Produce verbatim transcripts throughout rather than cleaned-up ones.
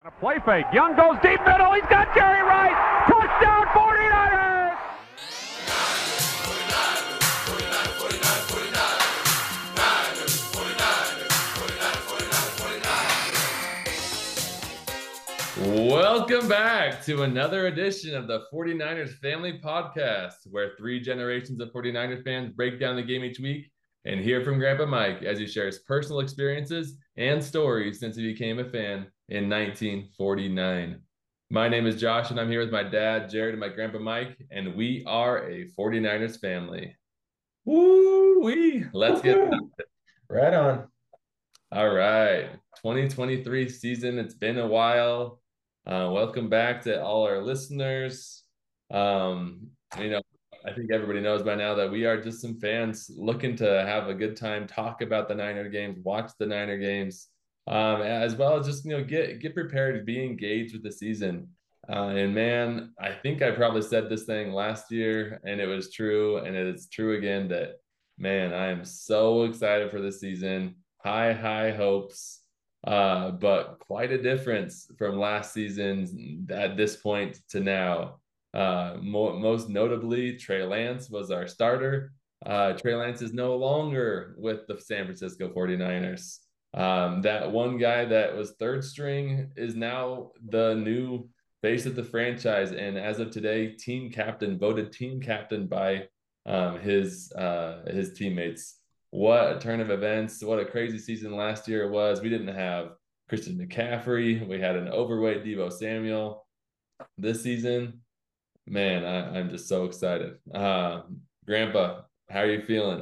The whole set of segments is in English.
Play fake. Young goes deep middle. He's got Jerry Rice. Touchdown, forty-niners! Welcome back to another edition of the forty-niners Family Podcast, where three generations of forty-niners fans break down the game each week and hear from Grandpa Mike as he shares personal experiences and stories since he became a fan in nineteen forty-nine. My name is Josh, and I'm here with my dad, Jared, and my Grandpa Mike, and we are a forty-niners family. Woo-wee! Let's get it. Right on. All right. twenty twenty-three season. It's been a while. Uh, welcome back to all our listeners. Um, you know, I think everybody knows by now that we are just some fans looking to have a good time, talk about the Niner games, watch the Niner games, um, as well as just, you know, get get prepared to be engaged with the season. Uh, and man, I think I probably said this thing last year, and it was true, and it is true again that, man, I am so excited for this season. High, high hopes. Uh, but quite a difference from last season at this point to now. Uh, mo- most notably, Trey Lance was our starter. Uh, Trey Lance is no longer with the San Francisco forty-niners. Um, that one guy that was third string is now the new face of the franchise. And as of today, team captain, voted team captain by um, his uh, his teammates. What a turn of events. What a crazy season last year it was. We didn't have Christian McCaffrey. We had an overweight Deebo Samuel. This season, man, I, I'm just so excited. Uh, Grandpa, how are you feeling?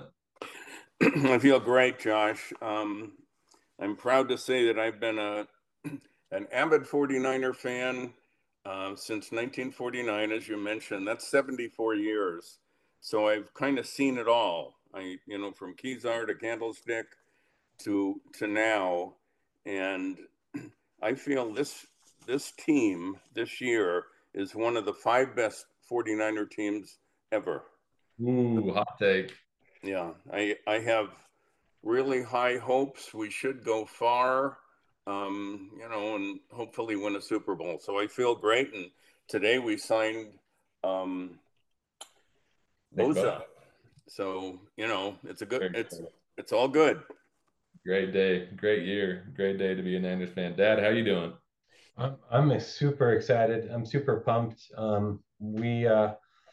I feel great, Josh. Um, I'm proud to say that I've been a an avid forty-niner fan uh, since nineteen forty-nine, as you mentioned. That's seventy-four years. So I've kind of seen it all. I, you know, from Kezar to Candlestick to to now, and I feel this this team this year is one of the five best forty-niner teams ever. Ooh, hot take. Yeah, I I have really high hopes. We should go far, um, you know, and hopefully win a Super Bowl. So I feel great. And today we signed um, Bosa. So, you know, it's a good, it's, it's all good. Great day. Great year. Great day to be a Niners fan. Dad, how you doing? I'm I'm super excited. I'm super pumped. Um, we uh,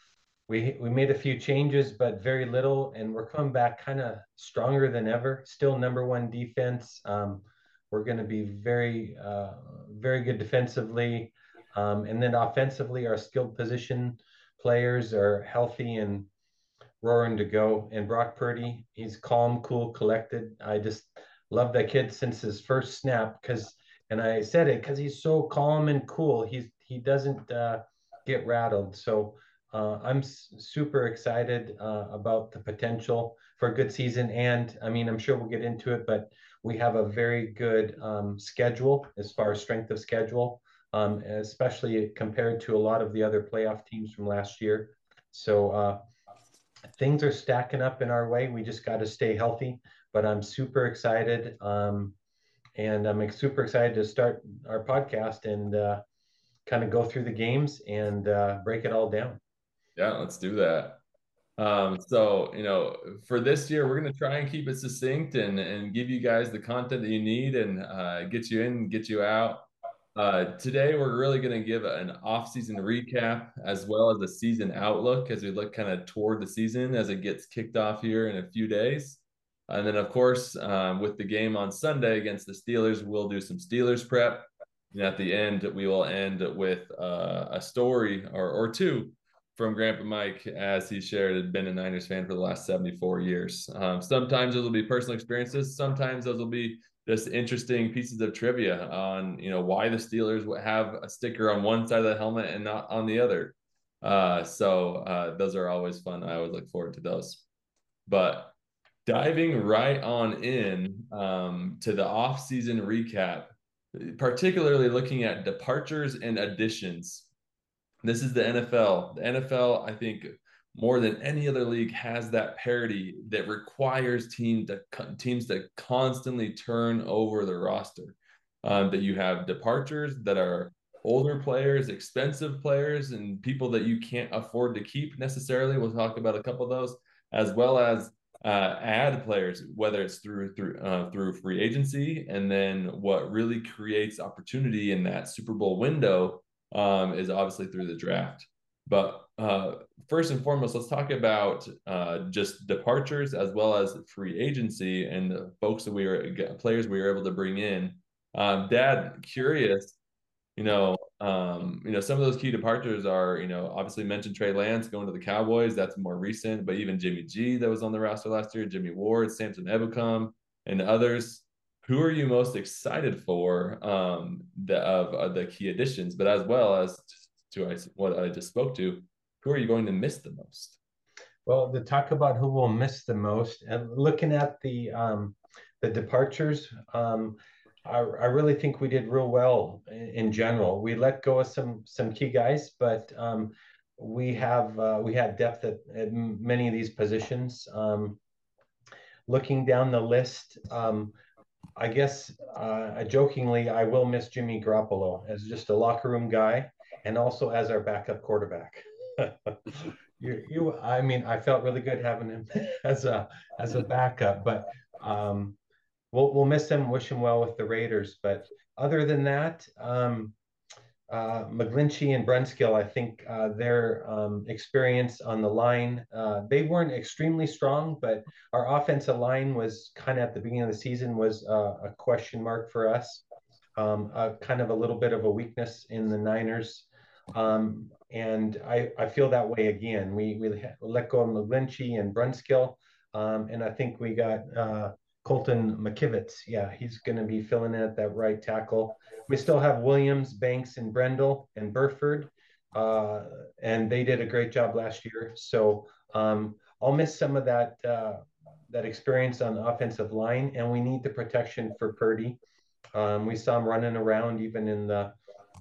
we we made a few changes, but very little, and we're coming back kind of stronger than ever. Still number one defense. Um, we're going to be very uh, very good defensively, um, and then offensively, our skilled position players are healthy and roaring to go. And Brock Purdy, he's calm, cool, collected. I just love that kid since his first snap because, and I said it because he's so calm and cool. He's he doesn't uh, get rattled. So uh, I'm s- super excited uh, about the potential for a good season. And I mean, I'm sure we'll get into it, but we have a very good um, schedule as far as strength of schedule, um, especially compared to a lot of the other playoff teams from last year. So uh, things are stacking up in our way. We just got to stay healthy. But I'm super excited, um, and I'm super excited to start our podcast and uh, kind of go through the games and uh, break it all down. Yeah, let's do that. Um, so, you know, for this year, we're going to try and keep it succinct and, and give you guys the content that you need and uh, get you in, get you out. Uh, today, we're really going to give an off-season recap as well as a season outlook as we look kind of toward the season as it gets kicked off here in a few days. And then, of course, um, with the game on Sunday against the Steelers, we'll do some Steelers prep. And at the end, we will end with uh, a story or, or two from Grandpa Mike, as he shared, had been a Niners fan for the last seventy-four years. Um, sometimes those will be personal experiences. Sometimes those will be just interesting pieces of trivia on, you know, why the Steelers would have a sticker on one side of the helmet and not on the other. Uh, so uh, those are always fun. I always look forward to those. But diving right on in um, to the off-season recap, particularly looking at departures and additions. This is the N F L. The N F L, I think, more than any other league, has that parity that requires team to, teams to constantly turn over the roster. um, that you have departures that are older players, expensive players, and people that you can't afford to keep necessarily. We'll talk about a couple of those, as well as uh, add players, whether it's through through uh, through free agency, and then what really creates opportunity in that Super Bowl window um, is obviously through the draft. But uh, first and foremost, let's talk about uh, just departures as well as free agency and the folks that we are players we were able to bring in. Um, Dad, curious, you know, um, you know, some of those key departures are, you know, obviously mentioned Trey Lance going to the Cowboys. That's more recent, but even Jimmy G that was on the roster last year, Jimmy Ward, Samson Ebukam, and others. Who are you most excited for um, the, of, of the key additions, but as well as to I, what I just spoke to, who are you going to miss the most? Well, to talk about who will miss the most, and looking at the um, the departures, um, I, I really think we did real well in, in general. We let go of some some key guys, but um, we have uh, we had depth at, at many of these positions. Um, looking down the list, um, I guess uh, jokingly, I will miss Jimmy Garoppolo as just a locker room guy, and also as our backup quarterback. you, you, I mean, I felt really good having him as a as a backup, but um, we'll we'll miss him. Wish him well with the Raiders. But other than that, um, uh, McGlinchey and Brunskill, I think uh, their um, experience on the line, uh, they weren't extremely strong, but our offensive line was kind of at the beginning of the season was uh, a question mark for us, um, a, kind of a little bit of a weakness in the Niners. Um, and I, I feel that way again. We, we let go of McGlinchey and Brunskill, um, and I think we got uh, Colton McKivitz. Yeah, he's going to be filling in at that right tackle. We still have Williams, Banks, and Brendel and Burford, uh, and they did a great job last year. So um, I'll miss some of that uh, that experience on the offensive line, and we need the protection for Purdy. Um, we saw him running around even in the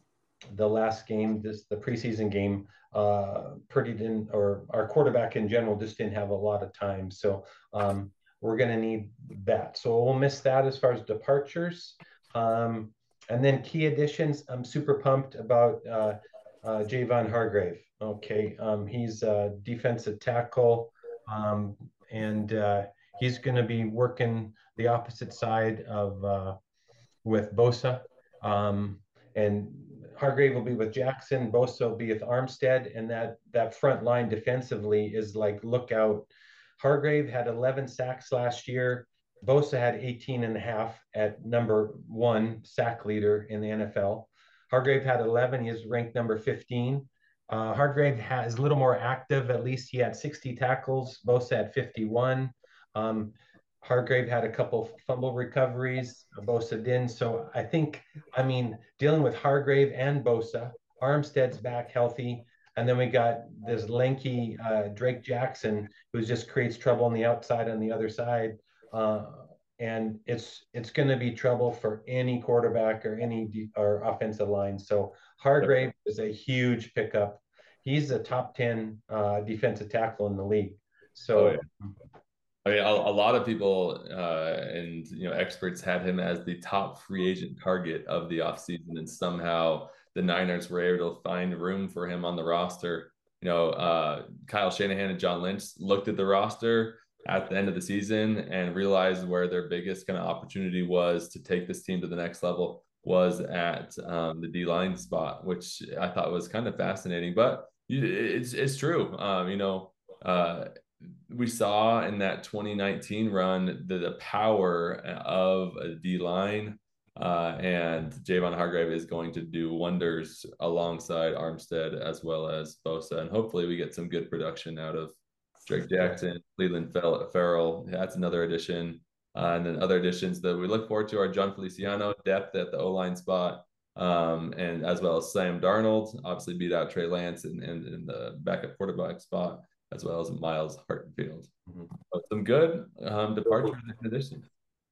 the last game, this the preseason game. Uh, Purdy didn't, or our quarterback in general, just didn't have a lot of time. So um, we're going to need that. So we'll miss that as far as departures. Um, and then key additions, I'm super pumped about uh, uh, Javon Hargrave. Okay, um, he's a defensive tackle, um, and uh, he's going to be working the opposite side of uh, with Bosa. Um, and Hargrave will be with Jackson, Bosa will be with Armstead, and that that front line defensively is like look out. Hargrave had eleven sacks last year. Bosa had eighteen and a half at number one sack leader in the N F L. Hargrave had eleven. He is ranked number fifteen. Uh, Hargrave has a little more active. At least he had sixty tackles. Bosa had fifty-one. Um, Hargrave had a couple fumble recoveries. Bosa didn't. So I think, I mean, dealing with Hargrave and Bosa, Armstead's back healthy. And then we got this lanky uh, Drake Jackson, who just creates trouble on the outside on the other side. Uh, and it's it's going to be trouble for any quarterback or any de- or offensive line. So Hargrave is a huge pickup. He's a top ten uh, defensive tackle in the league. So. Oh, yeah. I mean, a, a lot of people uh, and you know experts had him as the top free agent target of the offseason, and somehow the Niners were able to find room for him on the roster. You know, uh, Kyle Shanahan and John Lynch looked at the roster at the end of the season and realized where their biggest kind of opportunity was to take this team to the next level was at um, the D-line spot, which I thought was kind of fascinating. But it's it's true. Um, you know, uh, we saw in that twenty nineteen run the, the power of a D-line, uh, and Javon Hargrave is going to do wonders alongside Armstead as well as Bosa, and hopefully we get some good production out of Drake Jackson, Cleveland Farrell. That's another addition. Uh, and then other additions that we look forward to are John Feliciano, depth at the O-line spot, um, and as well as Sam Darnold, obviously beat out Trey Lance in, in, in the backup quarterback spot, as well as Miles Hartenfield. Mm-hmm. So some good um, departures and additions.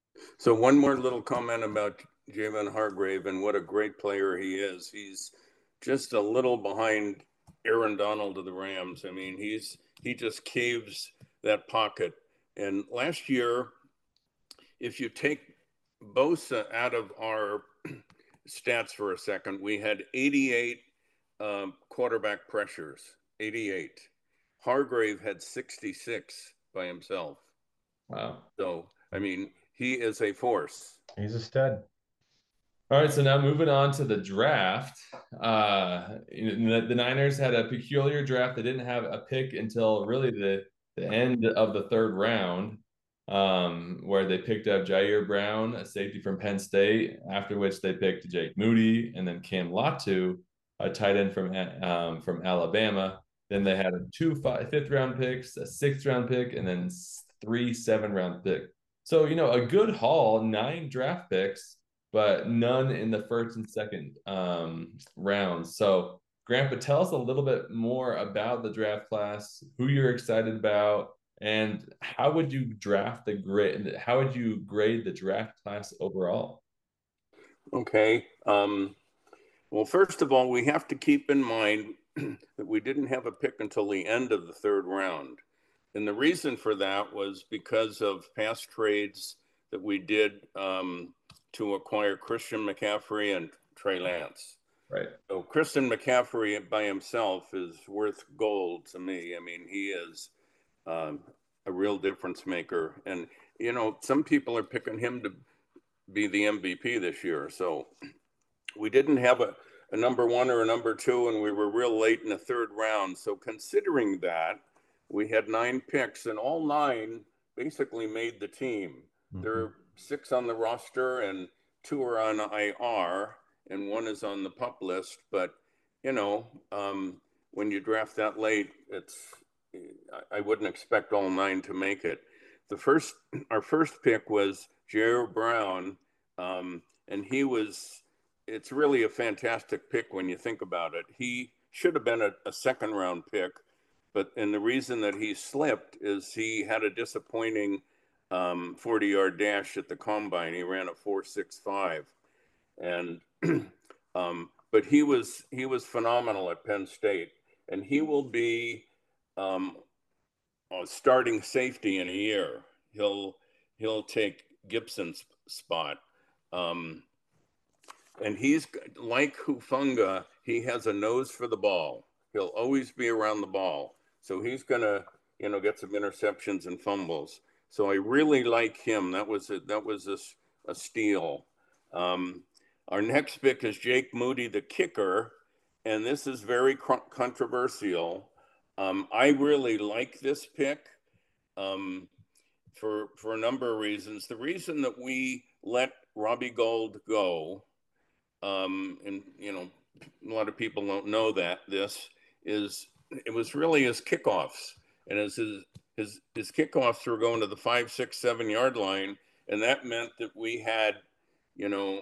So one more little comment about Javon Hargrave and what a great player he is. He's just a little behind Aaron Donald of the Rams. I mean, he's he just caves that pocket. And last year, if you take Bosa out of our stats for a second. We had eighty-eight um, quarterback pressures, eighty-eight. Hargrave had sixty-six by himself. Wow. So, I mean, he is a force. He's a stud. All right, so now moving on to the draft. Uh, the, the Niners had a peculiar draft. They didn't have a pick until really the, the end of the third round, um, where they picked up Jair Brown, a safety from Penn State, after which they picked Jake Moody and then Cam Latu, a tight end from, um, from Alabama. Then they had two five, fifth round picks, a sixth round pick, and then three seven round picks. So, you know, a good haul, nine draft picks, but none in the first and second um, rounds. So, Grandpa, tell us a little bit more about the draft class, who you're excited about, and how would you draft the grade? How would you grade the draft class overall? Okay. Um, well, first of all, we have to keep in mind that we didn't have a pick until the end of the third round. And the reason for that was because of past trades that we did um, to acquire Christian McCaffrey and Trey Lance. Right. So Christian McCaffrey by himself is worth gold to me. I mean, he is um, a real difference maker. And, you know, some people are picking him to be the M V P this year. So we didn't have a, a number one or a number two, and we were real late in the third round. So considering that, we had nine picks, and all nine basically made the team. Mm-hmm. There are six on the roster, and two are on I R, and one is on the PUP list. But, you know, um, when you draft that late, it's I wouldn't expect all nine to make it. The first, our first pick was Jair Brown, um, and he was, it's really a fantastic pick when you think about it. He should have been a, a second round pick. But and the reason that he slipped is he had a disappointing um, forty-yard dash at the combine. He ran a four six five, and um, but he was he was phenomenal at Penn State, and he will be um, a starting safety in a year. He'll he'll take Gibson's spot, um, and he's like Hufanga. He has a nose for the ball. He'll always be around the ball. So he's going to, you know, get some interceptions and fumbles. So I really like him. That was a, that was a, a steal. Um, our next pick is Jake Moody, the kicker. And this is very controversial. Um, I really like this pick um, for, for a number of reasons. The reason that we let Robbie Gould go, um, and, you know, a lot of people don't know that this is, it was really his kickoffs, and as his, his, his kickoffs were going to the five, six, seven yard line. And that meant that we had, you know,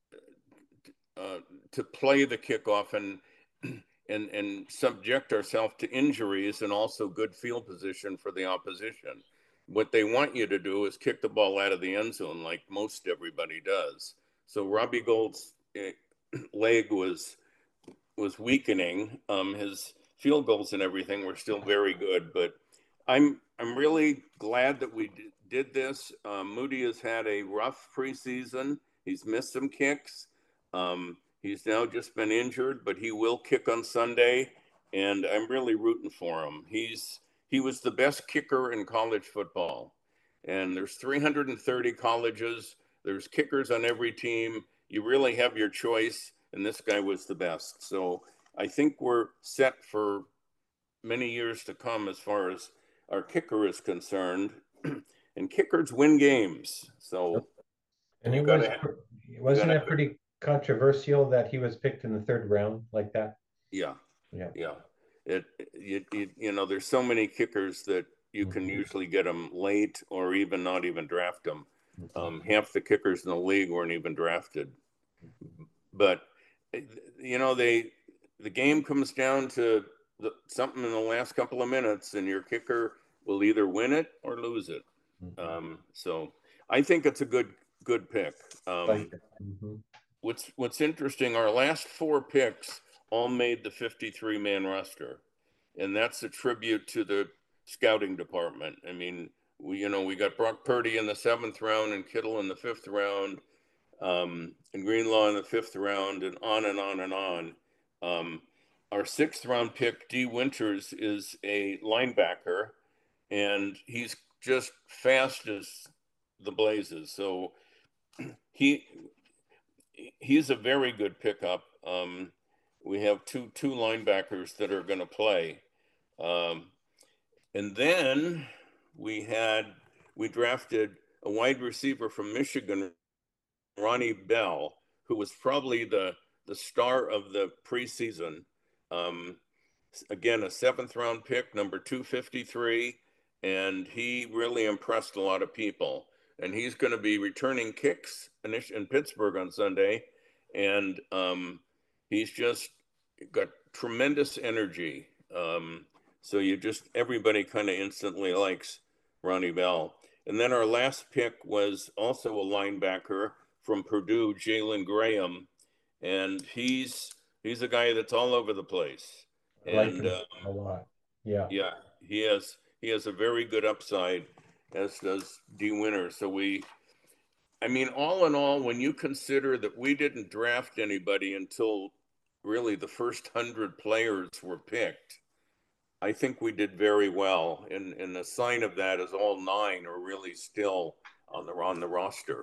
uh, to play the kickoff and, and, and subject ourselves to injuries and also good field position for the opposition. What they want you to do is kick the ball out of the end zone like most everybody does. So Robbie Gould's leg was, was weakening. Um, his field goals and everything were still very good, but I'm I'm really glad that we d- did this. Um, Moody has had a rough preseason. He's missed some kicks. Um, he's now just been injured, but he will kick on Sunday, and I'm really rooting for him. He's he was the best kicker in college football, and there's three hundred thirty colleges. There's kickers on every team. You really have your choice, and this guy was the best. So I think we're set for many years to come as far as our kicker is concerned. And kickers win games. So, and it was, have, wasn't it pretty controversial that he was picked in the third round like that? Yeah. Yeah. Yeah. It, it, it you know, there's so many kickers that you can mm-hmm. usually get them late or even not even draft them. Mm-hmm. Um, half the kickers in the league weren't even drafted. Mm-hmm. But, you know, they, the game comes down to the, something in the last couple of minutes, and your kicker will either win it or lose it. Mm-hmm. Um, so I think it's a good good pick. Um, mm-hmm. What's What's interesting, our last four picks all made the fifty-three man roster, and that's a tribute to the scouting department. I mean, we you know we got Brock Purdy in the seventh round and Kittle in the fifth round. um, and Greenlaw in the fifth round, and on and on and on. Um, our sixth round pick, D. Winters, is a linebacker, and he's just fast as the blazes. So he he's a very good pickup. Um, we have two two linebackers that are going to play, um, and then we had we drafted a wide receiver from Michigan, Ronnie Bell, who was probably the the star of the preseason. Um, again, a seventh round pick, number two fifty-three, and he really impressed a lot of people. And he's going to be returning kicks in, in Pittsburgh on Sunday, and um, he's just got tremendous energy. Um, so you just everybody kind of instantly likes Ronnie Bell. And then our last pick was also a linebacker from Purdue, Jalen Graham, and he's he's a guy that's all over the place. I like And him um, a lot. Yeah. yeah, he has he has a very good upside, as does D. Winter. So we, I mean, all in all, when you consider that we didn't draft anybody until really the first hundred players were picked, I think we did very well. And and the sign of that is all nine are really still on the on the roster.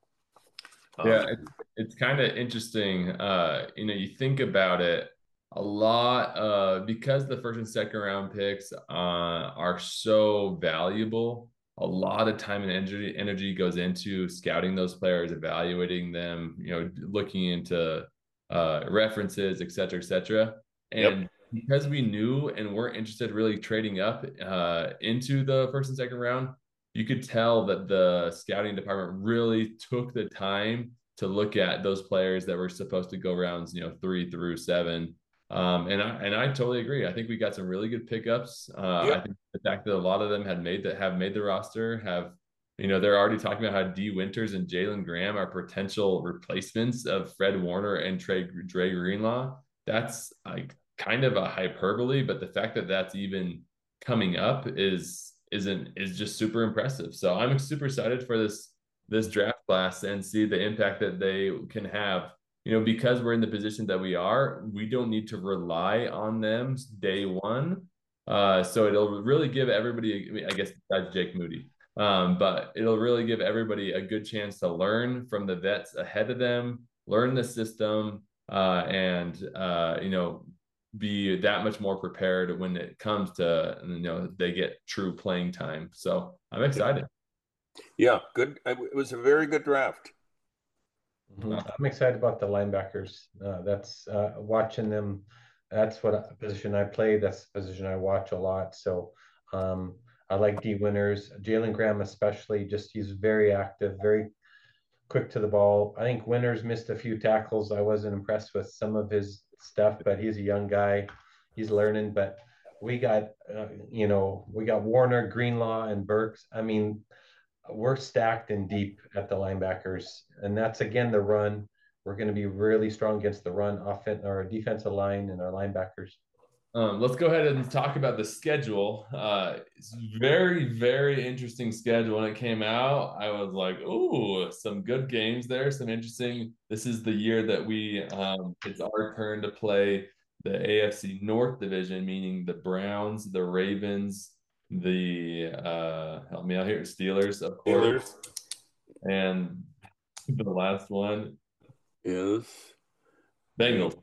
Um, Yeah, it's, it's kind of interesting. Uh, you know, you think about it, a lot uh because the first and second round picks uh are so valuable. A lot of time and energy energy goes into scouting those players, evaluating them, you know, looking into uh references, et cetera, et cetera. And Yep. because we knew and weren't interested really trading up uh into the first and second round, you could tell that the scouting department really took the time to look at those players that were supposed to go rounds, you know, three through seven. Um, and I and I totally agree. I think we got some really good pickups. Uh, Yep. I think the fact that a lot of them had made that have made the roster have, you know, they're already talking about how D. Winters and Jalen Graham are potential replacements of Fred Warner and Trey Dre Greenlaw. That's like kind of a hyperbole, but the fact that that's even coming up is isn't is just super impressive. So I'm super excited for this this draft class and see the impact that they can have. You know, because we're in the position that we are, we don't need to rely on them day one. Uh, so it'll really give everybody, I, mean, I guess besides Jake Moody, um, but it'll really give everybody a good chance to learn from the vets ahead of them, learn the system, uh, and uh, you know, be that much more prepared when it comes to, you know, they get true playing time. So I'm excited. Yeah, good. It was a very good draft. Mm-hmm. I'm excited about the linebackers. Uh, that's uh, watching them. That's what a position I play. That's the position I watch a lot. So um, I like D. Winters, Jalen Graham especially. Just he's very active, very quick to the ball. I think Winters missed a few tackles. I wasn't impressed with some of his stuff, but he's a young guy. He's learning. But we got, uh, you know, we got Warner, Greenlaw, and Burks. I mean, we're stacked and deep at the linebackers, and that's again the run. We're going to be really strong against the run, offense, our defensive line, and our linebackers. Um, let's go ahead and talk about the schedule. Uh, it's very, very interesting schedule. When it came out, I was like, "Ooh, some good games there, some interesting." This is the year that we um, it's our turn to play the A F C North Division, meaning the Browns, the Ravens, the uh, help me out here, Steelers, of course, Steelers. And the last one is Bengals.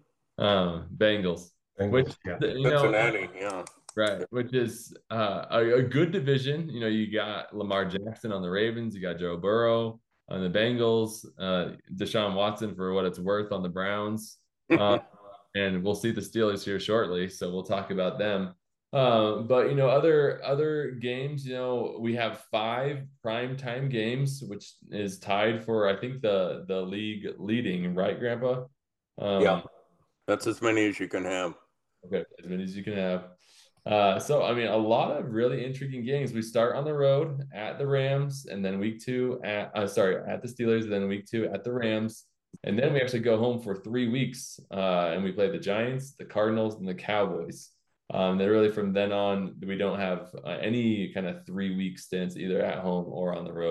Um, Bengals. Bengals, Which, yeah. you know, Cincinnati, yeah. right, which is uh, a, a good division. You know, you got Lamar Jackson on the Ravens, you got Joe Burrow on the Bengals, uh, Deshaun Watson for what it's worth on the Browns, uh, and we'll see the Steelers here shortly, so we'll talk about them. Um, but you know, other other games, you know, we have five prime time games, which is tied for I think the the league leading, right, Grandpa? Um, Yeah, that's as many as you can have. Okay, as many as you can have. Uh, so I mean, a lot of really intriguing games. We start on the road at the Rams, and then week two at uh, sorry at the Steelers, and then week two at the Rams, and then we actually go home for three weeks, uh, and we play the Giants, the Cardinals, and the Cowboys. Um, then really from then on, we don't have uh, any kind of three week stints either at home or on the road.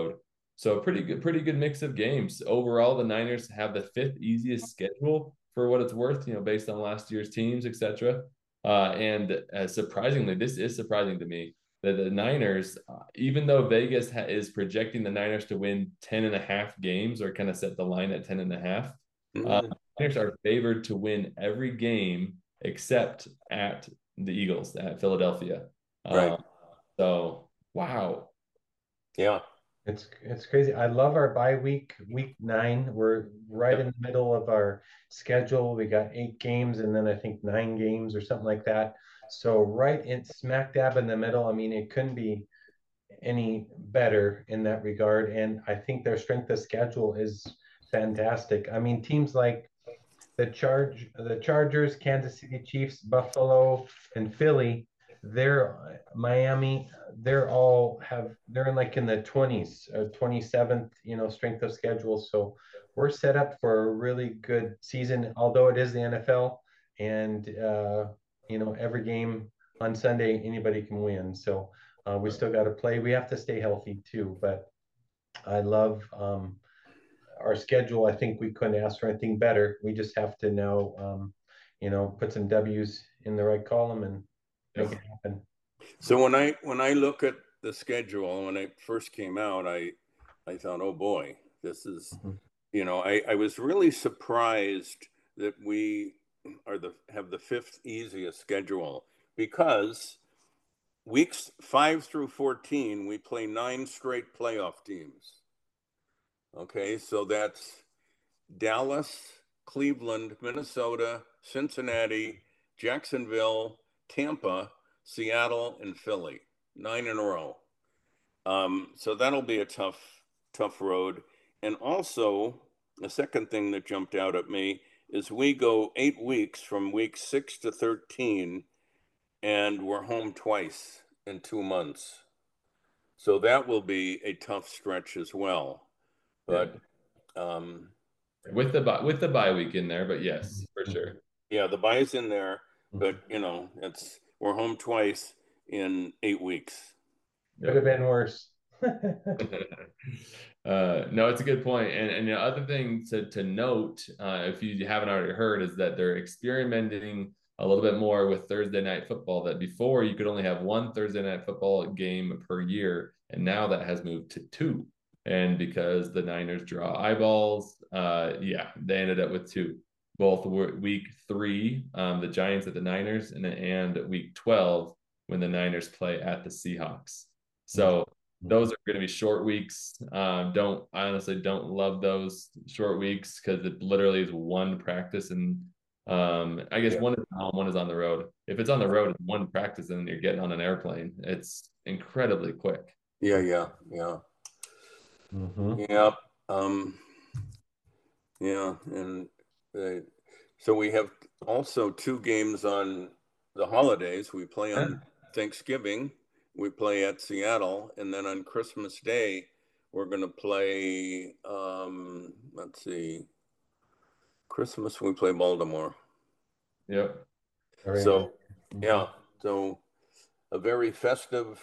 So a pretty good, pretty good mix of games. Overall, the Niners have the fifth easiest schedule for what it's worth, you know, based on last year's teams, et cetera. Uh, and uh, surprisingly, this is surprising to me that the Niners, uh, even though Vegas ha- is projecting the Niners to win ten and a half games or kind of set the line at ten and a half, Mm. uh, Niners are favored to win every game except at the Eagles, at Philadelphia. Right. Uh, so, wow. Yeah. It's it's crazy. I love our bye week, week nine. We're right in the middle of our schedule. We got eight games and then I think nine games or something like that. So right in smack dab in the middle. I mean, it couldn't be any better in that regard. And I think their strength of schedule is fantastic. I mean, teams like the Charge, the Chargers, Kansas City Chiefs, Buffalo, and Philly, they're Miami, they're all have they're in like in the twenties, uh, twenty-seventh, you know, strength of schedule. So we're set up for a really good season, although it is the N F L, and uh, you know, every game on Sunday anybody can win. So uh, we still got to play. We have to stay healthy too, but I love um, our schedule. I think we couldn't ask for anything better. We just have to now, um, you know, put some W's in the right column and make it happen. So when I when I look at the schedule, when it first came out, I I thought, oh boy, this is, mm-hmm. you know, I, I was really surprised that we are the have the fifth easiest schedule, because weeks five through fourteen we play nine straight playoff teams. Okay, so that's Dallas, Cleveland, Minnesota, Cincinnati, Jacksonville, Tampa, Seattle, and Philly. Nine in a row. Um, so that'll be a tough, tough road. And also, the second thing that jumped out at me is we go eight weeks from week six to thirteen, and we're home twice in two months. So that will be a tough stretch as well. But yeah. um, with the with the bye week in there, but yes, for sure. Yeah, the bye's in there, but you know, it's we're home twice in eight weeks. Could have been worse. uh, no, it's a good point. And and the other thing to to note, uh, if you haven't already heard, is that they're experimenting a little bit more with Thursday night football. That before you could only have one Thursday night football game per year, and now that has moved to two. And because the Niners draw eyeballs, uh, yeah, they ended up with two. Both were week three, um, the Giants at the Niners, and and week twelve when the Niners play at the Seahawks. So those are going to be short weeks. Um, don't I honestly don't love those short weeks because it literally is one practice, and um, I guess yeah. one is on, one is on the road. If it's on the road, it's one practice, and you're getting on an airplane. It's incredibly quick. Yeah, yeah, yeah. Mm-hmm. Yeah. Um, yeah. And uh, so we have also two games on the holidays. We play on Thanksgiving, we play at Seattle, and then on Christmas Day, we're going to play, um, let's see, Christmas, we play Baltimore. Yep. So, yeah. So a very festive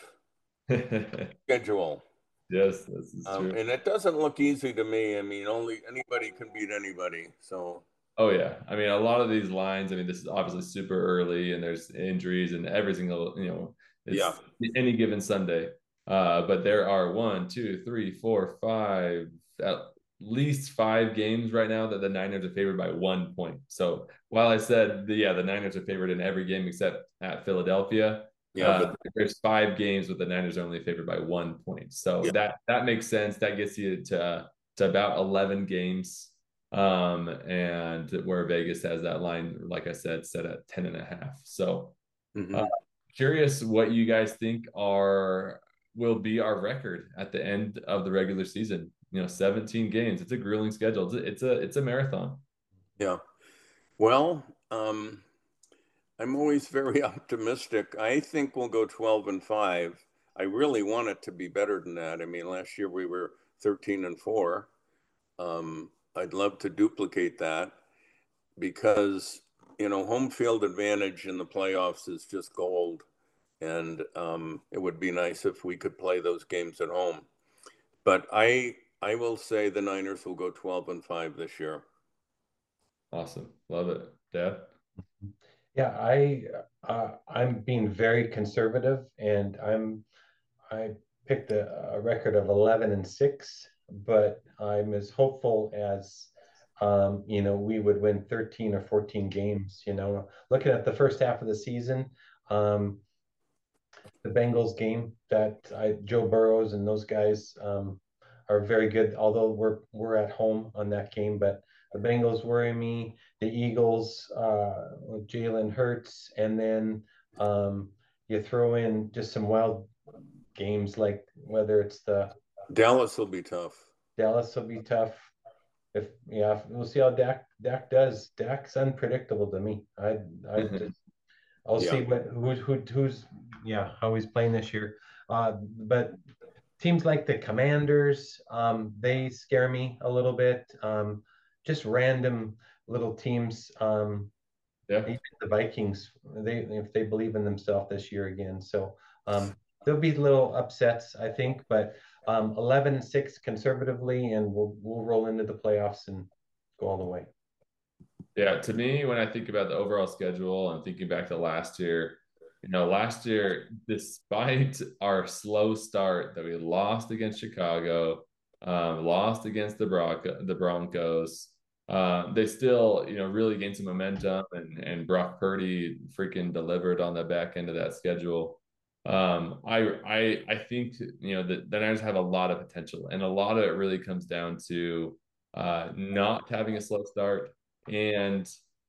schedule. Yes, this is um, true. And it doesn't look easy to me. I mean, only anybody can beat anybody. So. Oh yeah, I mean, a lot of these lines. I mean, this is obviously super early, and there's injuries and every single, you know, it's yeah. any given Sunday. Uh, but there are one, two, three, four, five, at least five games right now that the Niners are favored by one point. So while I said, the, yeah, the Niners are favored in every game except at Philadelphia. Yeah, uh, but there's five games with the Niners are only favored by one point. So yeah. that that makes sense. That gets you to uh, to about eleven games. Um, and where Vegas has that line, like I said, set at ten and a half. So mm-hmm. uh, curious what you guys think are will be our record at the end of the regular season. You know, seventeen games. It's a grueling schedule. It's a it's a, it's a marathon. Yeah. Well, um, I'm always very optimistic. I think we'll go twelve and five. I really want it to be better than that. I mean, last year we were thirteen and four. Um, I'd love to duplicate that because, you know, home field advantage in the playoffs is just gold. And um, it would be nice if we could play those games at home. but I I will say the Niners will go twelve and five this year. Awesome. Love it. Dad? Yeah, I uh, I'm being very conservative, and I'm I picked a, a record of eleven and six, but I'm as hopeful as um, you know, we would win thirteen or fourteen games. You know, looking at the first half of the season, um, the Bengals game that I Joe Burrows and those guys um, are very good. Although we're we're at home on that game, but the Bengals worry me. The Eagles uh, with Jalen Hurts, and then um, you throw in just some wild games like whether it's the Dallas will be tough. Dallas will be tough. If yeah, we'll see how Dak Dak does. Dak's unpredictable to me. I I just I'll Yeah. see what who's who, who's yeah how he's playing this year. Uh, but teams like the Commanders, um, they scare me a little bit. Um, just random little teams. Um, Yeah. even the Vikings, they if they believe in themselves this year again. So um, there'll be little upsets, I think, but um, eleven and six conservatively, and we'll we'll roll into the playoffs and go all the way. Yeah, to me, when I think about the overall schedule, I'm thinking back to last year. You know, last year, despite our slow start that we lost against Chicago, um, lost against the Bronco, the Broncos, uh, they still, you know, really gained some momentum, and and Brock Purdy freaking delivered on the back end of that schedule. Um, I I I think, you know, the, the Niners have a lot of potential, and a lot of it really comes down to uh, not having a slow start and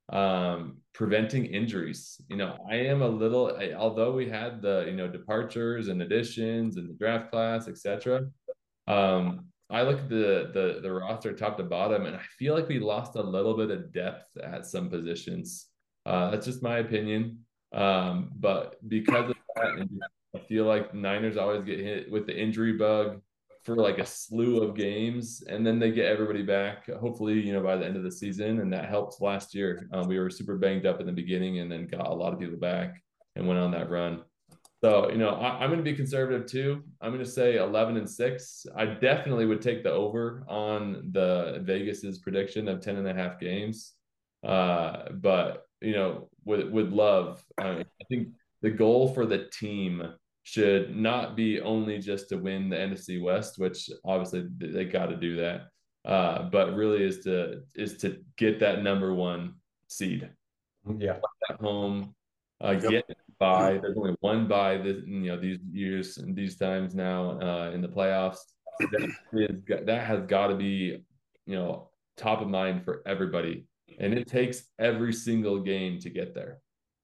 um, preventing injuries. You know, I am a little, I, although we had the, you know, departures and additions and the draft class, et cetera. Um, I look at the, the the roster top to bottom, and I feel like we lost a little bit of depth at some positions. Uh, that's just my opinion. Um, but because of that, and I feel like Niners always get hit with the injury bug for like a slew of games, and then they get everybody back. Hopefully, you know, by the end of the season, and that helped last year. Um, we were super banged up in the beginning, and then got a lot of people back and went on that run. So, you know, I, I'm going to be conservative too. I'm going to say eleven and six. I definitely would take the over on the Vegas's prediction of ten and a half games. Uh, but, you know, would, would love, I, mean, I think the goal for the team should not be only just to win the N F C West, which obviously they got to do that. Uh, but really is to, is to get that number one seed. Yeah. At home, uh, Yep. get by. There's only one by this, you know, these years and these times now uh, in the playoffs. That is that has got to be, you know, top of mind for everybody, and it takes every single game to get there.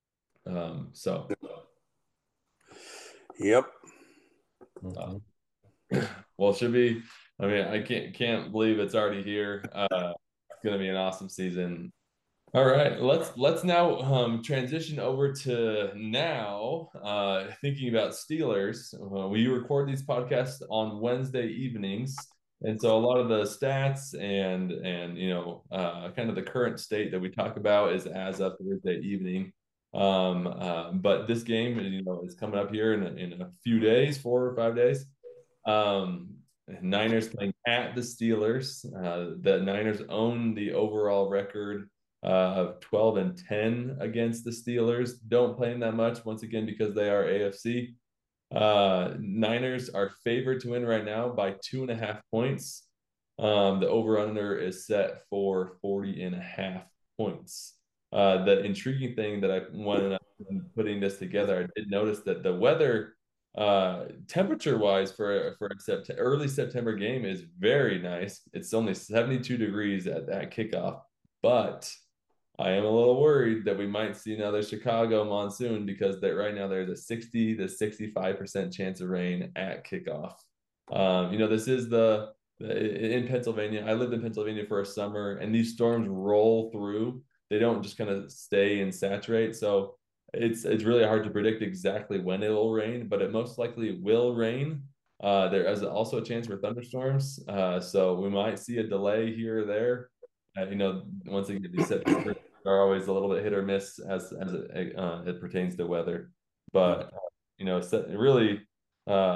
Um, so, Yep. Mhm. uh, well, it should be. I mean, I can't can't believe it's already here. Uh, it's gonna be an awesome season. All right, let's let's now um, transition over to now uh, thinking about Steelers. Uh, we record these podcasts on Wednesday evenings, and so a lot of the stats and and you know uh, kind of the current state that we talk about is as of Thursday evening. Um, uh, but this game, you know, is coming up here in a, in a few days, four or five days. Um, Niners playing at the Steelers. Uh, the Niners own the overall record uh, of twelve and ten against the Steelers. Don't play them that much, once again, because they are A F C. Uh, Niners are favored to win right now by two and a half points. Um, the over-under is set for forty and a half points. Uh, the intriguing thing that I wanted putting this together, I did notice that the weather uh, temperature wise for for a sept- early September game is very nice. It's only seventy-two degrees at that kickoff, but I am a little worried that we might see another Chicago monsoon, because that right now there's a sixty to sixty-five percent chance of rain at kickoff. Um, you know, this is the, the in Pennsylvania. I lived in Pennsylvania for a summer, and these storms roll through. They don't just kind of stay and saturate. So it's it's really hard to predict exactly when it will rain, but it most likely will rain. Uh, there is also a chance for thunderstorms. Uh, so we might see a delay here or there. Uh, you know, once again, these September are always a little bit hit or miss as as it, uh, it pertains to weather. But uh, you know, so really, uh,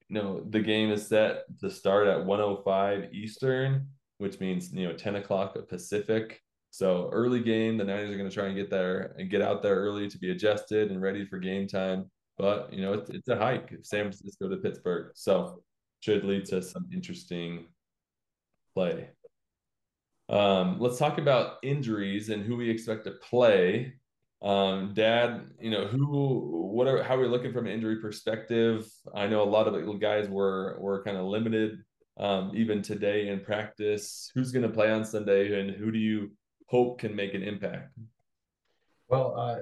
you know, the game is set to start at one oh five Eastern, which means, you know, ten o'clock Pacific. So early game, the Niners are going to try and get there and get out there early to be adjusted and ready for game time. But, you know, it's, it's a hike, San Francisco to Pittsburgh. So should lead to some interesting play. Um, let's talk about injuries and who we expect to play. Um, Dad, you know, who, what are, how are we looking from an injury perspective? I know a lot of the guys were were kind of limited, um, even today in practice. Who's going to play on Sunday, and who do you hope can make an impact? Well, uh,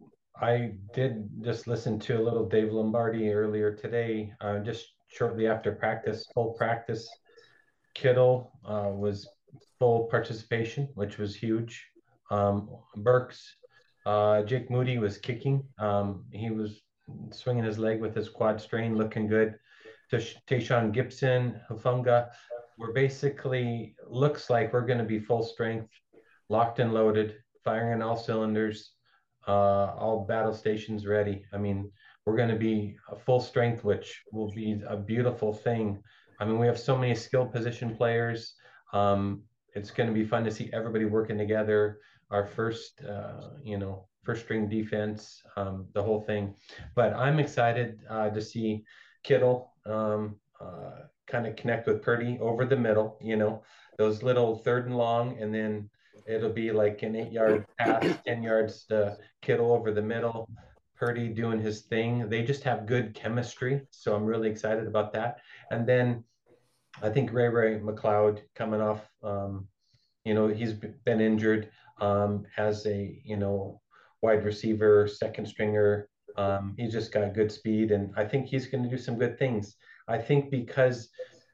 I did just listen to a little Dave Lombardi earlier today, uh, just shortly after practice, full practice. Kittle uh, was full participation, which was huge. Um, Burks, uh, Jake Moody was kicking. Um, he was swinging his leg with his quad strain, looking good. Tash- Tayshawn Gibson, Hufunga, we're basically looks like we're going to be full strength, locked and loaded, firing on all cylinders, uh, all battle stations ready. I mean, we're going to be a full strength, which will be a beautiful thing. I mean, we have so many skilled position players. Um, it's going to be fun to see everybody working together. Our first, uh, you know, first string defense, um, the whole thing. But I'm excited uh, to see Kittle um, uh, kind of connect with Purdy over the middle. You know, those little third and long, and then it'll be like an eight yard pass, ten yards to Kittle over the middle. Purdy doing his thing. They just have good chemistry. So I'm really excited about that. And then I think Ray Ray McLeod coming off, um, you know, he's been injured um, as a, you know, wide receiver, second stringer. Um, he's just got good speed, and I think he's going to do some good things. I think because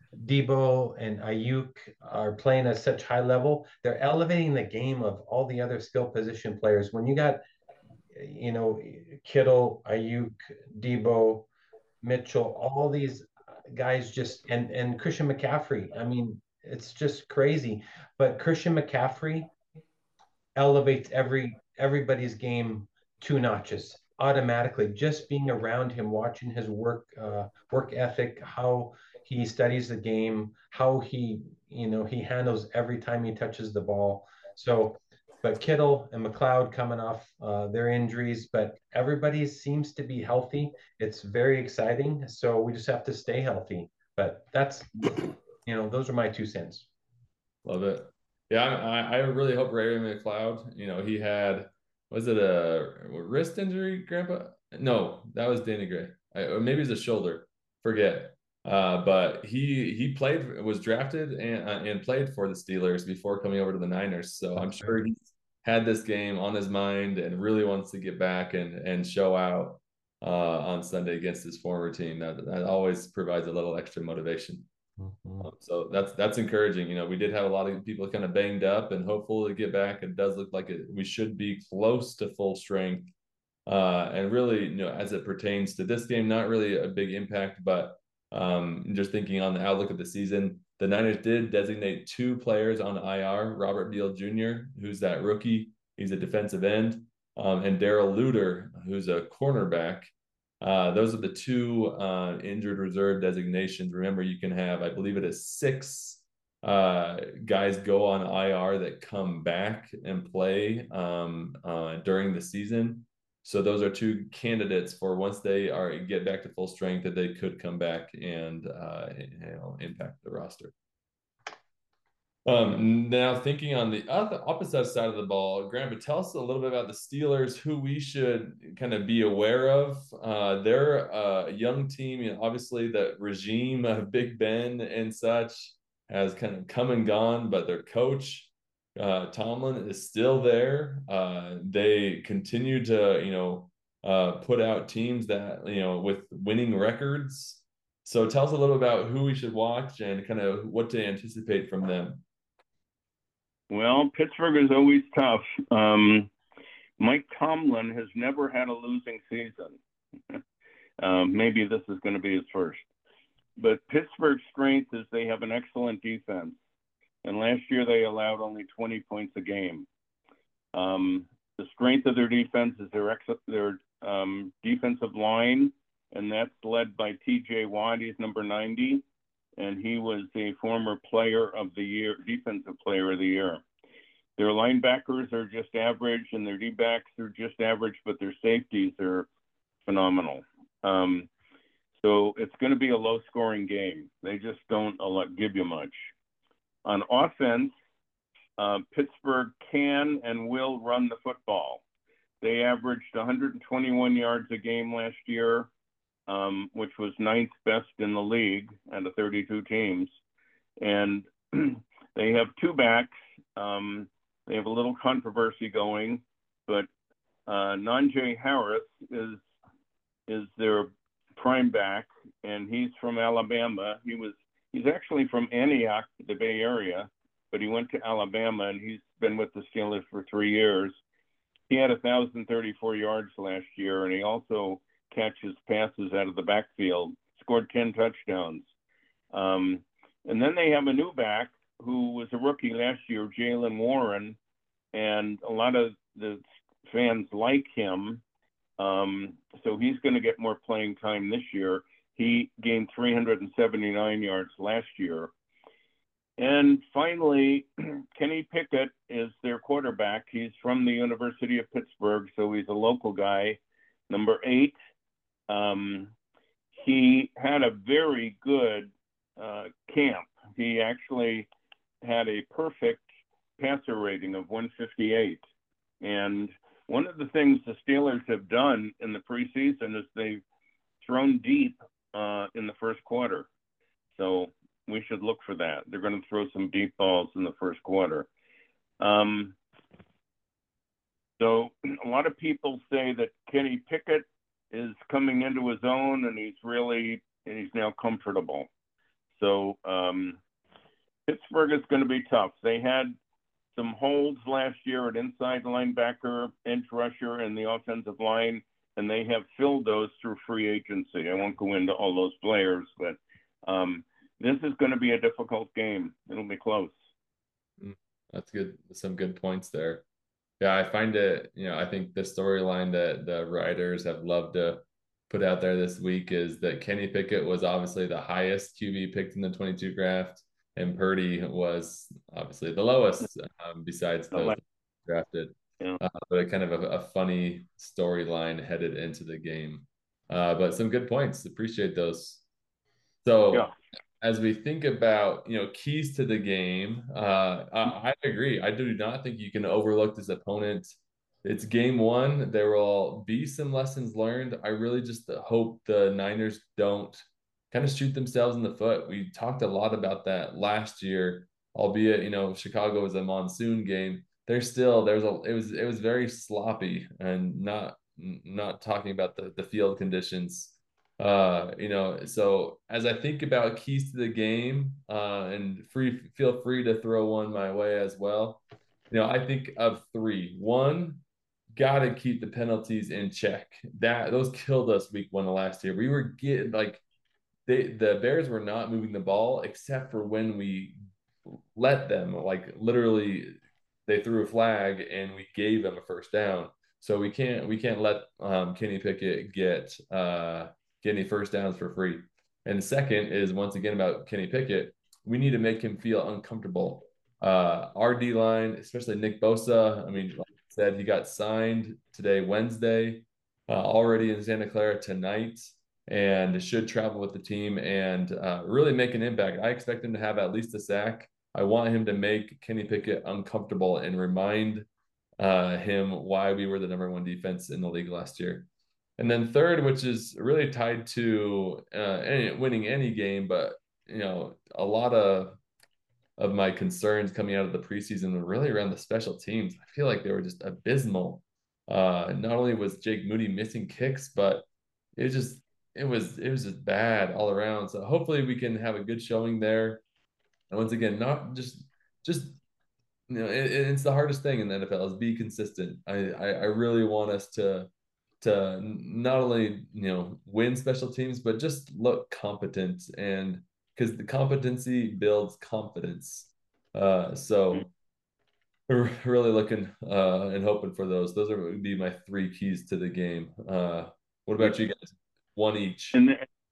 Debo and Ayuk are playing at such high level, they're elevating the game of all the other skill position players. When you got, you know, Kittle, Ayuk, Debo, Mitchell, all these guys just and and Christian McCaffrey. I mean, it's just crazy. But Christian McCaffrey elevates every everybody's game two notches automatically. Just being around him, watching his work uh, work ethic, how he studies the game, how he you know he handles every time he touches the ball. So, but Kittle and McLeod coming off uh, their injuries, but everybody seems to be healthy. It's very exciting. So we just have to stay healthy. But that's you know those are my two cents. Love it. Yeah, I, I really hope Ray Ray McLeod, you know, he had, was it a wrist injury, Grandpa? No, that was Danny Gray. I, or maybe it's a shoulder. Forget. Uh, but he he played, was drafted and uh, and played for the Steelers before coming over to the Niners. So I'm sure he's had this game on his mind and really wants to get back and and show out uh, on Sunday against his former team. That that always provides a little extra motivation. Mm-hmm. Um, so that's that's encouraging. You know, we did have a lot of people kind of banged up and hopeful to get back. It does look like it, we should be close to full strength. Uh, and really, you know, as it pertains to this game, not really a big impact, but um, just thinking on the outlook of the season, the Niners did designate two players on I R, Robert Beal Junior, who's that rookie. He's a defensive end, um, and Daryl Luter, who's a cornerback. Uh, those are the two uh, injured reserve designations. Remember, you can have, I believe it is six uh, guys go on I R that come back and play um, uh, during the season. So those are two candidates for once they are get back to full strength that they could come back and uh, you know, impact the roster. Um, now thinking on the other opposite side of the ball, Graham, but tell us a little bit about the Steelers, who we should kind of be aware of. Uh, they're a young team, you know, obviously the regime of Big Ben and such has kind of come and gone, but their coach, uh, Tomlin, is still there. Uh, they continue to, you know, uh, put out teams that, you know, with winning records. So tell us a little about who we should watch and kind of what to anticipate from them. Well, Pittsburgh is always tough. Um, Mike Tomlin has never had a losing season. um, maybe this is going to be his first. But Pittsburgh's strength is they have an excellent defense. And last year they allowed only twenty points a game. Um, the strength of their defense is their, ex- their um, defensive line and that's led by T J Watt. He's number ninety, and he was a former player of the year, defensive player of the year. Their linebackers are just average, and their D-backs are just average, but their safeties are phenomenal. Um, so it's going to be a low-scoring game. They just don't give you much. On offense, uh, Pittsburgh can and will run the football. They averaged one hundred twenty-one yards a game last year, um, which was ninth best in the league out of thirty-two teams. And they have two backs. Um, they have a little controversy going, but uh, Najee Harris is is their prime back, and he's from Alabama. He was he's actually from Antioch, the Bay Area, but he went to Alabama, and he's been with the Steelers for three years. He had one thousand thirty-four yards last year, and he also catches passes out of the backfield, scored ten touchdowns. Um, and then they have a new back who was a rookie last year, Jaylen Warren, and a lot of the fans like him. Um, so he's going to get more playing time this year. He gained three hundred seventy-nine yards last year. And finally, Kenny Pickett is their quarterback. He's from the University of Pittsburgh, so he's a local guy. Number eight, um, he had a very good uh, camp. He actually had a perfect passer rating of one fifty-eight. And one of the things the Steelers have done in the preseason is they've thrown deep uh, in the first quarter. So we should look for that. They're going to throw some deep balls in the first quarter. Um, so a lot of people say that Kenny Pickett is coming into his own, and he's really, and he's now comfortable. So um, Pittsburgh is going to be tough. They had some holds last year at inside linebacker, edge rusher, and the offensive line, and they have filled those through free agency. I won't go into all those players, but um, this is going to be a difficult game. It'll be close. That's good. Some good points there. Yeah, I find it, you know, I think the storyline that the writers have loved to put out there this week is that Kenny Pickett was obviously the highest Q B picked in the twenty-two draft, and Purdy was obviously the lowest um, besides those drafted. Yeah. Uh, but a kind of a, a funny storyline headed into the game. Uh, but some good points. Appreciate those. So yeah. As we think about, you know, keys to the game, uh, I, I agree. I do not think you can overlook this opponent. It's game one. There will be some lessons learned. I really just hope the Niners don't kind of shoot themselves in the foot. We talked a lot about that last year, albeit, you know, Chicago was a monsoon game. There's still, there's a, it was, it was very sloppy, and not, not talking about the, the field conditions. Uh, you know, so as I think about keys to the game, uh, and free, feel free to throw one my way as well. You know, I think of three. One, got to keep the penalties in check. That those killed us week one of last year. We were getting like, they, the Bears were not moving the ball except for when we let them. Like literally, they threw a flag and we gave them a first down. So we can't we can't let um, Kenny Pickett get. Uh, get any first downs for free. And the second is, once again, about Kenny Pickett. We need to make him feel uncomfortable. Uh, our D-line, especially Nick Bosa, I mean, like I said, he got signed today, Wednesday, uh, already in Santa Clara tonight, and should travel with the team and uh, really make an impact. I expect him to have at least a sack. I want him to make Kenny Pickett uncomfortable and remind uh, him why we were the number one defense in the league last year. And then third, which is really tied to uh, any, winning any game, but you know, a lot of of my concerns coming out of the preseason were really around the special teams. I feel like they were just abysmal. Uh, not only was Jake Moody missing kicks, but it was just it was it was just bad all around. So hopefully we can have a good showing there. And once again, not just just you know, it, it's the hardest thing in the N F L is be consistent. I I, I really want us to. to not only, you know, win special teams, but just look competent, and because the competency builds confidence. Uh, so we're really looking uh, and hoping for those. Those are would be my three keys to the game. Uh, what about you guys? one each. And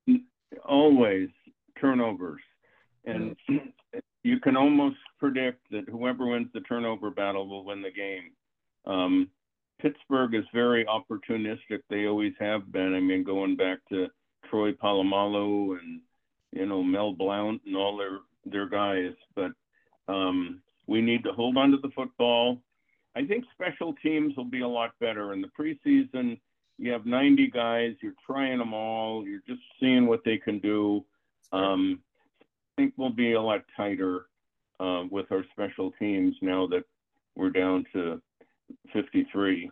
always turnovers. And you can almost predict that whoever wins the turnover battle will win the game. Um, Pittsburgh is very opportunistic. They always have been. I mean, going back to Troy Polamalu and, you know, Mel Blount and all their, their guys. But um, we need to hold on to the football. I think special teams will be a lot better. In the preseason, you have ninety guys. You're trying them all. You're just seeing what they can do. Um, I think we'll be a lot tighter uh, with our special teams now that we're down to fifty-three.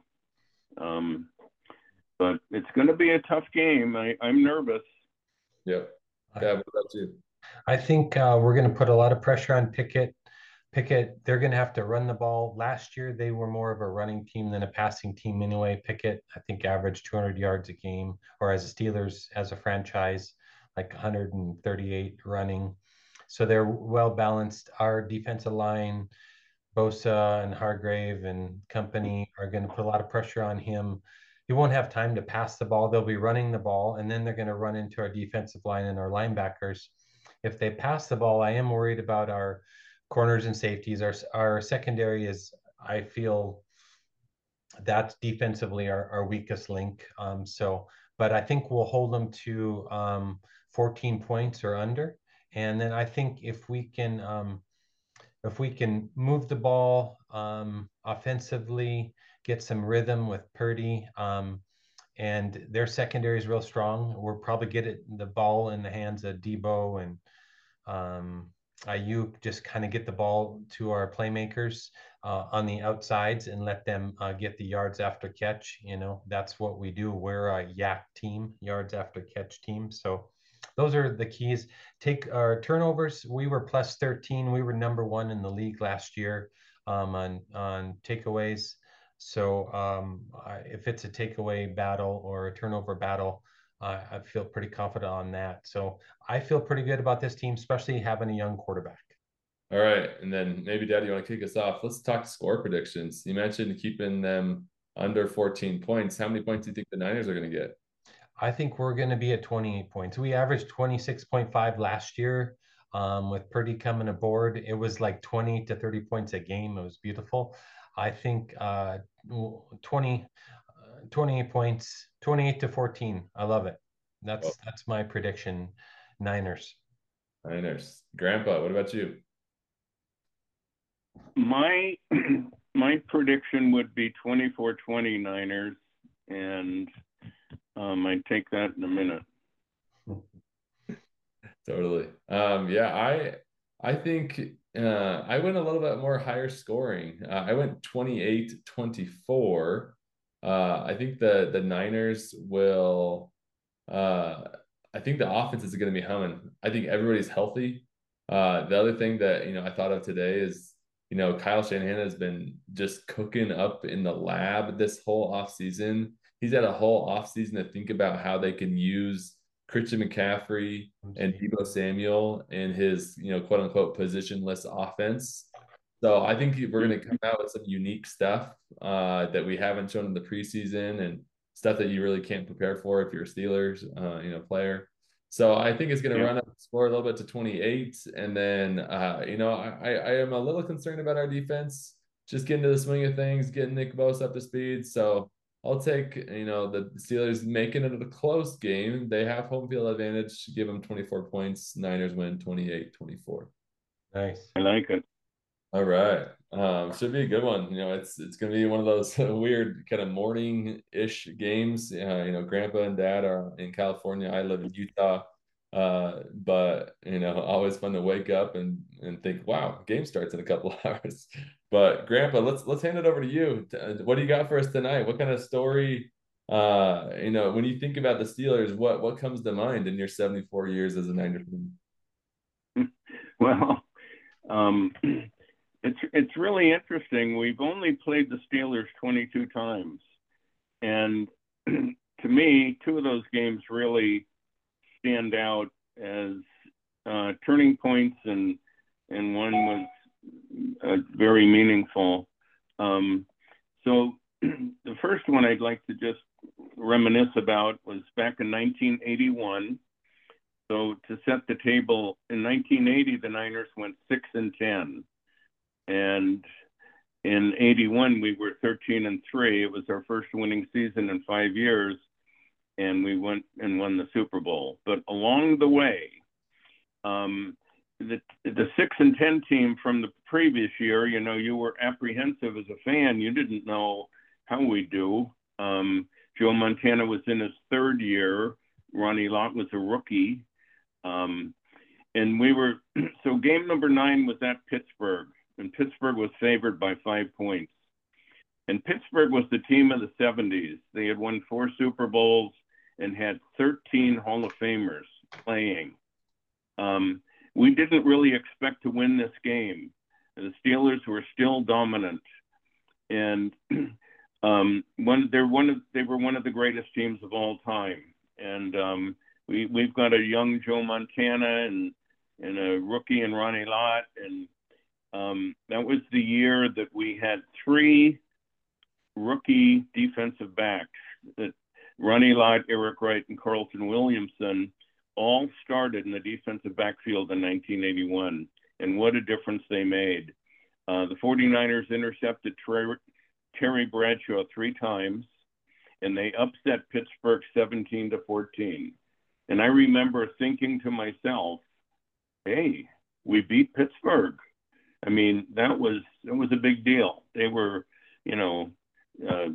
Um, but it's going to be a tough game. I, I'm nervous. Yep. Yeah, what about you? I think uh, we're going to put a lot of pressure on Pickett. Pickett, they're going to have to run the ball. Last year, they were more of a running team than a passing team anyway. Pickett, I think, averaged two hundred yards a game, or as a Steelers, as a franchise, like one hundred thirty-eight running. So they're well balanced. Our defensive line, Bosa and Hargrave and company, are going to put a lot of pressure on him. He won't have time to pass the ball. They'll be running the ball, and then they're going to run into our defensive line and our linebackers. If they pass the ball, I am worried about our corners and safeties. Our our secondary is, I feel, that's defensively our, our weakest link. Um, so, but I think we'll hold them to um, fourteen points or under. And then I think if we can um, if we can move the ball um, offensively, get some rhythm with Purdy, um, and their secondary is real strong, we'll probably get it the ball in the hands of Debo and um, Ayuk, just kind of get the ball to our playmakers uh, on the outsides and let them uh, get the yards after catch. You know, that's what we do. We're a yak team, yards after catch team. So those are the keys. Take our turnovers. We were plus thirteen. We were number one in the league last year um, on on takeaways. So um, I, if it's a takeaway battle or a turnover battle, uh, I feel pretty confident on that. So I feel pretty good about this team, especially having a young quarterback. All right, and then maybe, Daddy, you want to kick us off? Let's talk score predictions. You mentioned keeping them under fourteen points. How many points do you think the Niners are going to get? I think we're going to be at twenty-eight points. We averaged twenty-six point five last year. Um, with Purdy coming aboard, it was like twenty to thirty points a game. It was beautiful. I think uh, twenty, uh, twenty-eight points, twenty-eight to fourteen. I love it. That's oh. that's my prediction. Niners. Niners. Grandpa, what about you? My my prediction would be twenty-four twenty Niners, and um, I'd take that in a minute. Totally. Um, yeah, I I think uh, I went a little bit more higher scoring. Uh, I went twenty-eight twenty-four. Uh, I think the the Niners will. Uh, I think the offense is going to be humming. I think everybody's healthy. Uh, the other thing that you know I thought of today is you know Kyle Shanahan has been just cooking up in the lab this whole offseason. He's had a whole offseason to think about how they can use Christian McCaffrey and Deebo Samuel in his, you know, quote unquote positionless offense. So I think we're going to come out with some unique stuff uh, that we haven't shown in the preseason and stuff that you really can't prepare for if you're a Steelers, uh, you know, player. So I think it's going to yeah. run up the score a little bit to twenty-eight. And then, uh, you know, I, I am a little concerned about our defense, just getting to the swing of things, getting Nick Bosa up to speed. So I'll take, you know, the Steelers making it a close game. They have home field advantage. Give them twenty-four points. Niners win twenty-eight twenty-four. Nice. I like it. All right. Um, should be a good one. You know, it's it's going to be one of those weird kind of morning-ish games. Uh, you know, Grandpa and Dad are in California. I live in Utah. Uh, but, you know, always fun to wake up and, and think, wow, game starts in a couple of hours. But Grandpa, let's let's hand it over to you. What do you got for us tonight? What kind of story, uh, you know, when you think about the Steelers, what what comes to mind in your seventy-four years as a Niners fan? Well, um, it's it's really interesting. We've only played the Steelers twenty-two times, and to me, two of those games really stand out as uh, turning points, and and one was uh, very meaningful. Um, so the first one I'd like to just reminisce about was back in nineteen eighty-one. So to set the table, in nineteen eighty, the Niners went six and ten. And in eighty-one, we were thirteen and three. It was our first winning season in five years. And we went and won the Super Bowl. But along the way, um, the the six and ten team from the previous year, you know, you were apprehensive as a fan. You didn't know how we do. Um, Joe Montana was in his third year. Ronnie Lott was a rookie. Um, and we were, so game number nine was at Pittsburgh, and Pittsburgh was favored by five points. And Pittsburgh was the team of the seventies. They had won four Super Bowls and had thirteen Hall of Famers playing. Um, we didn't really expect to win this game. The Steelers were still dominant. And um, one, they're one of, they were one of the greatest teams of all time. And um, we, we've got a young Joe Montana and, and a rookie in Ronnie Lott. And um, that was the year that we had three rookie defensive backs, that Ronnie Lott, Eric Wright, and Carlton Williamson, all started in the defensive backfield in nineteen eighty-one. And what a difference they made. Uh, the 49ers intercepted Terry, Terry Bradshaw three times, and they upset Pittsburgh seventeen to fourteen. And I remember thinking to myself, hey, we beat Pittsburgh. I mean, that was, that was a big deal. They were, you know, uh,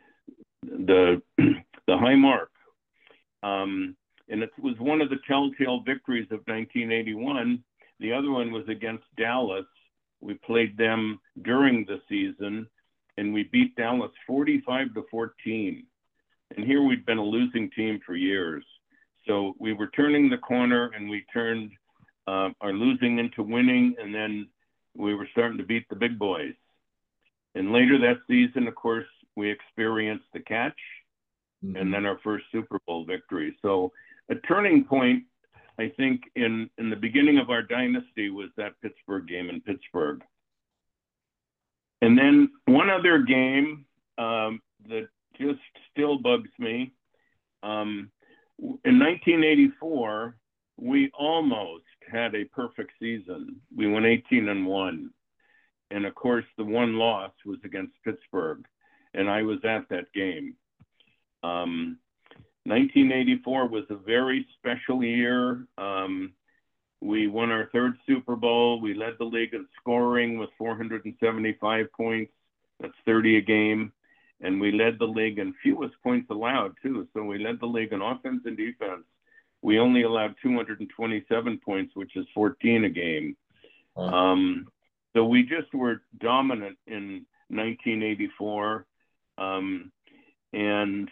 the, the high mark. Um, and it was one of the telltale victories of nineteen eighty-one. The other one was against Dallas. We played them during the season, and we beat Dallas forty-five to fourteen. And here we'd been a losing team for years. So we were turning the corner, and we turned uh, our losing into winning, and then we were starting to beat the big boys. And later that season, of course, we experienced the catch, mm-hmm. and then our first Super Bowl victory. So a turning point, I think, in, in the beginning of our dynasty was that Pittsburgh game in Pittsburgh. And then one other game um, that just still bugs me. Um, in nineteen eighty-four, we almost had a perfect season. We went eighteen and one. And of course, the one loss was against Pittsburgh. And I was at that game. Um, nineteen eighty-four was a very special year. Um, we won our third Super Bowl. We led the league in scoring with four hundred seventy-five points. That's thirty a game. And we led the league in fewest points allowed, too. So we led the league in offense and defense. We only allowed two hundred twenty-seven points, which is fourteen a game. Wow. Um, so we just were dominant in nineteen eighty-four. Um, and,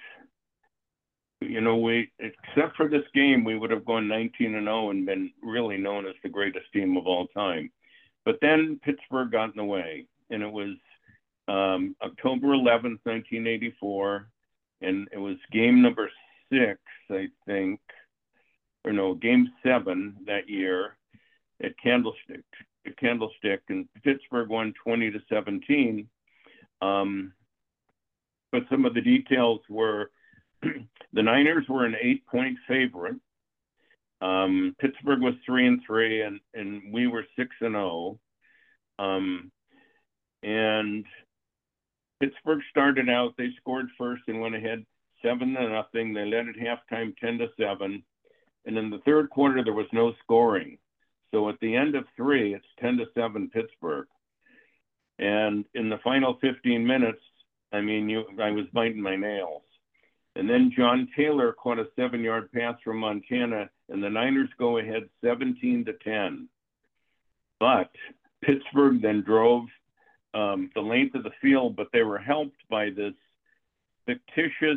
you know, we, except for this game, we would have gone nineteen and oh and been really known as the greatest team of all time. But then Pittsburgh got in the way, and it was um, October eleventh, nineteen eighty-four, and it was game number six, I think, or no, game seven that year at Candlestick, at Candlestick, and Pittsburgh won twenty to seventeen. Um, but some of the details were the Niners were an eight-point favorite. Um, Pittsburgh was three and three, and and we were six and zero. Um, and Pittsburgh started out; they scored first and went ahead seven to nothing. They led at halftime ten to seven, and in the third quarter there was no scoring. So at the end of three, it's ten to seven Pittsburgh. And in the final fifteen minutes, I mean, you, I was biting my nails. And then John Taylor caught a seven-yard pass from Montana, and the Niners go ahead seventeen to ten. But Pittsburgh then drove um, the length of the field, but they were helped by this fictitious,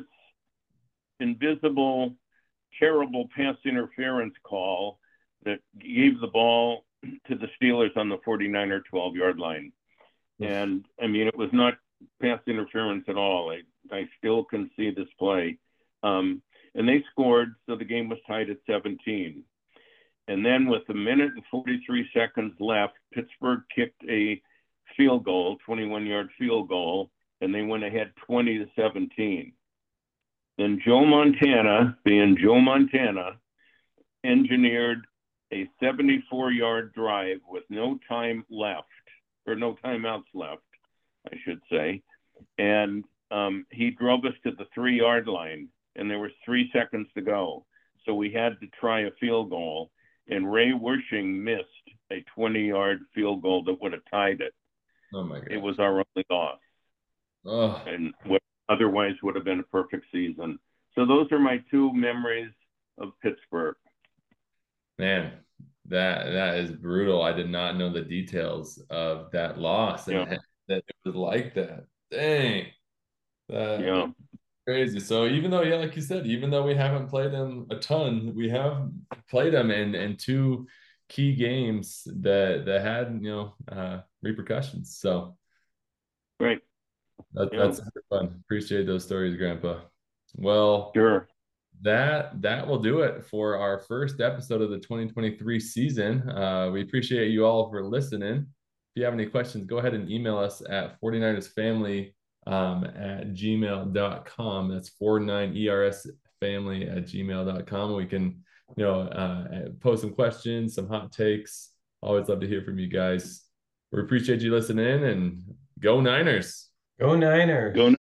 invisible, terrible pass interference call that gave the ball to the Steelers on the 49er twelve-yard line. Yes. And, I mean, it was not pass interference at all. I, I still can see this play. Um, and they scored, so the game was tied at seventeen. And then with a minute and forty-three seconds left, Pittsburgh kicked a field goal, twenty-one-yard field goal, and they went ahead twenty to seventeen. And Joe Montana, being Joe Montana, engineered a seventy-four yard drive with no time left, or no timeouts left, I should say. And um, he drove us to the three yard line, and there was three seconds to go. So we had to try a field goal, and Ray Wersching missed a twenty yard field goal that would have tied it. Oh my God. It was our only loss. Oh. And what otherwise would have been a perfect season. So those are my two memories of Pittsburgh. Man, that that is brutal. I did not know the details of that loss and Yeah. that it was like that. Dang. That, Yeah. Crazy. So even though, yeah, like you said, even though we haven't played them a ton, we have played them in in two key games that that had, you know, uh, repercussions. So Great. that, Yeah. that's fun. Appreciate those stories, Grandpa. Well, Sure. that that will do it for our first episode of the twenty twenty-three season. Uh, we appreciate you all for listening. If you have any questions, go ahead and email us at forty-niners family um, at gmail dot com. That's forty-nine E R S family at gmail dot com. We can, you know, uh, post some questions, some hot takes. Always love to hear from you guys. We appreciate you listening, and go Niners. Go Niners. Go